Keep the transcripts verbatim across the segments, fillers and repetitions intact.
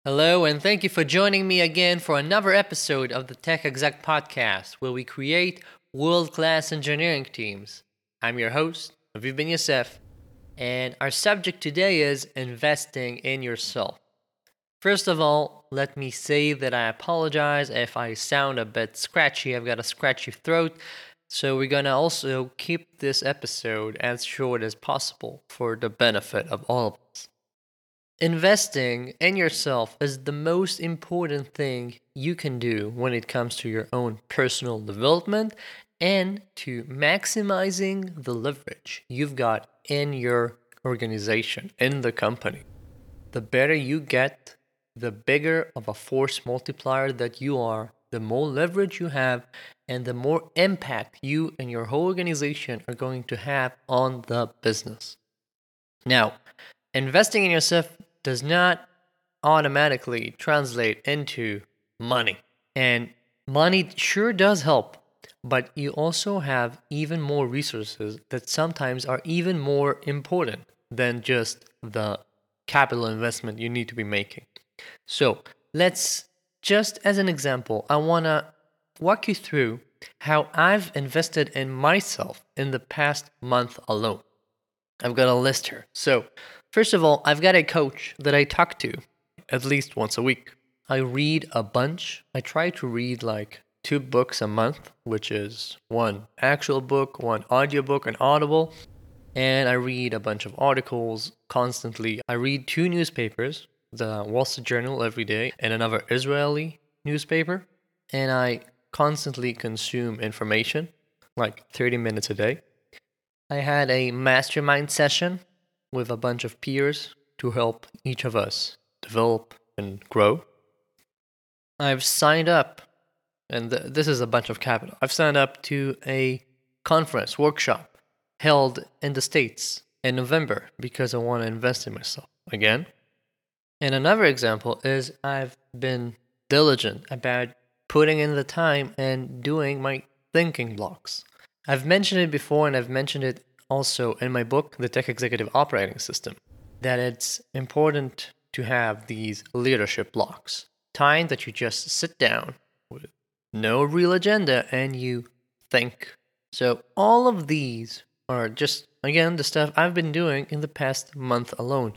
Hello, and thank you for joining me again for another episode of the Tech Exec Podcast, where we create world class engineering teams. I'm your host, Aviv Ben Yosef, and our subject today is investing in yourself. First of all, let me say that I apologize if I sound a bit scratchy. I've got a scratchy throat, so we're gonna also keep this episode as short as possible for the benefit of all of us. Investing in yourself is the most important thing you can do when it comes to your own personal development and to maximizing the leverage you've got in your organization, in the company. The better you get, the bigger of a force multiplier that you are, the more leverage you have, and the more impact you and your whole organization are going to have on the business. Now, investing in yourself does not automatically translate into money. And money sure does help, but you also have even more resources that sometimes are even more important than just the capital investment you need to be making. So let's just as an example, I want to walk you through how I've invested in myself in the past month alone. I've got a list here. So, first of all, I've got a coach that I talk to at least once a week. I read a bunch. I try to read like two books a month, which is one actual book, one audiobook, and Audible. And I read a bunch of articles constantly. I read two newspapers, the Wall Street Journal every day, and another Israeli newspaper. And I constantly consume information, like thirty minutes a day. I had a mastermind session with a bunch of peers to help each of us develop and grow. I've signed up, and th- this is a bunch of capital. I've signed up to a conference, workshop held in the States in November because I want to invest in myself again. And another example is I've been diligent about putting in the time and doing my thinking blocks. I've mentioned it before, and I've mentioned it also in my book, The Tech Executive Operating System, that it's important to have these leadership blocks. Time that you just sit down with no real agenda and you think. So, all of these are just, again, the stuff I've been doing in the past month alone.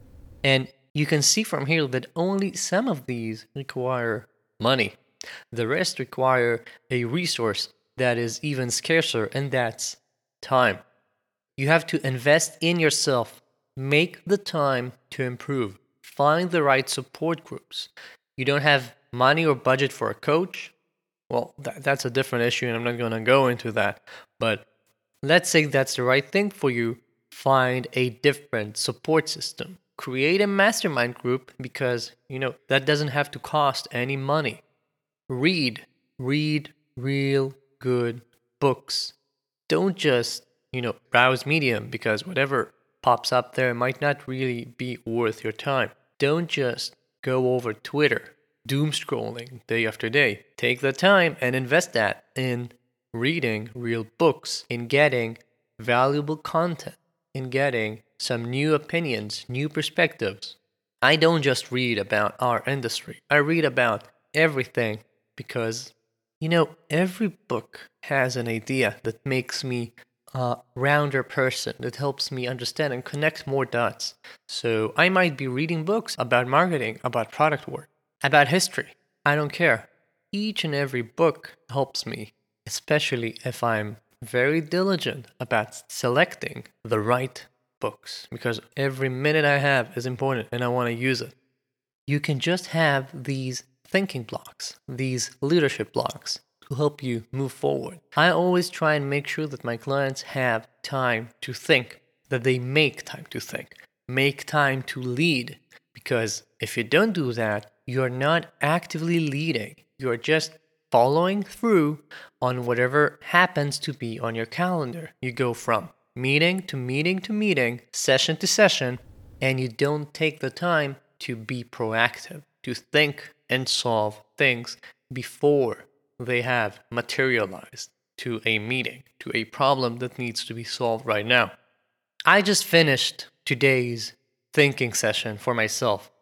And you can see from here that only some of these require money. The rest require a resource that is even scarcer, and that's time. You have to invest in yourself. Make the time to improve. Find the right support groups. You don't have money or budget for a coach? Well, that, that's a different issue, and I'm not going to go into that. But let's say that's the right thing for you. Find a different support system. Create a mastermind group because, you know, that doesn't have to cost any money. Read. Read real good books. Don't just, you know, browse Medium because whatever pops up there might not really be worth your time. Don't just go over Twitter, doom scrolling day after day. Take the time and invest that in reading real books, in getting valuable content, in getting some new opinions, new perspectives. I don't just read about our industry. I read about everything because, you know, every book has an idea that makes me a rounder person, that helps me understand and connect more dots. So I might be reading books about marketing, about product work, about history. I don't care. Each and every book helps me, especially if I'm very diligent about selecting the right books, because every minute I have is important and I want to use it. You can just have these thinking blocks, these leadership blocks to help you move forward. I always try and make sure that my clients have time to think, that they make time to think, make time to lead. Because if you don't do that, you're not actively leading. You're just following through on whatever happens to be on your calendar. You go from meeting to meeting to meeting, session to session, and you don't take the time to be proactive, to think and solve things before they have materialized to a meeting, to a problem that needs to be solved right now. I just finished today's thinking session for myself.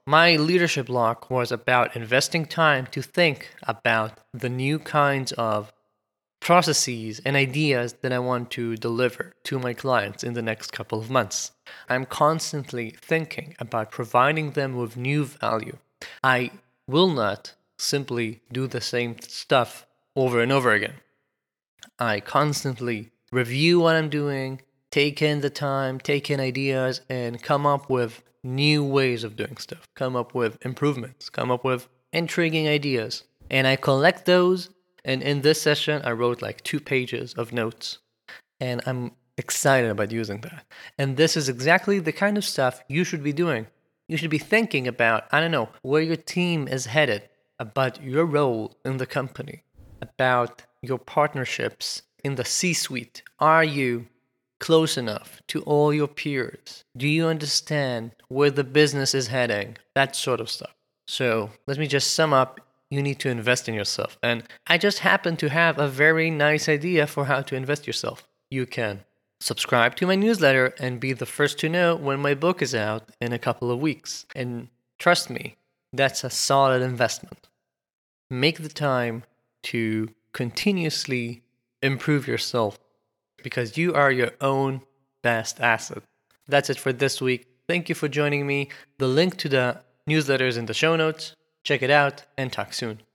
my leadership block was about investing time to think about the new kinds of processes and ideas that I want to deliver to my clients in the next couple of months. I'm constantly thinking about providing them with new value. I will not simply do the same stuff over and over again. I constantly review what I'm doing, take in the time, take in ideas, and come up with new ways of doing stuff, come up with improvements, come up with intriguing ideas. And I collect those. And in this session, I wrote like two pages of notes. And I'm excited about using that. And this is exactly the kind of stuff you should be doing. You should be thinking about, I don't know, where your team is headed, about your role in the company, about your partnerships in the C-suite. Are you close enough to all your peers? Do you understand where the business is heading? That sort of stuff. So let me just sum up. You need to invest in yourself. And I just happen to have a very nice idea for how to invest yourself. You can subscribe to my newsletter and be the first to know when my book is out in a couple of weeks. And trust me, that's a solid investment. Make the time to continuously improve yourself because you are your own best asset. That's it for this week. Thank you for joining me. The link to the newsletter is in the show notes. Check it out and talk soon.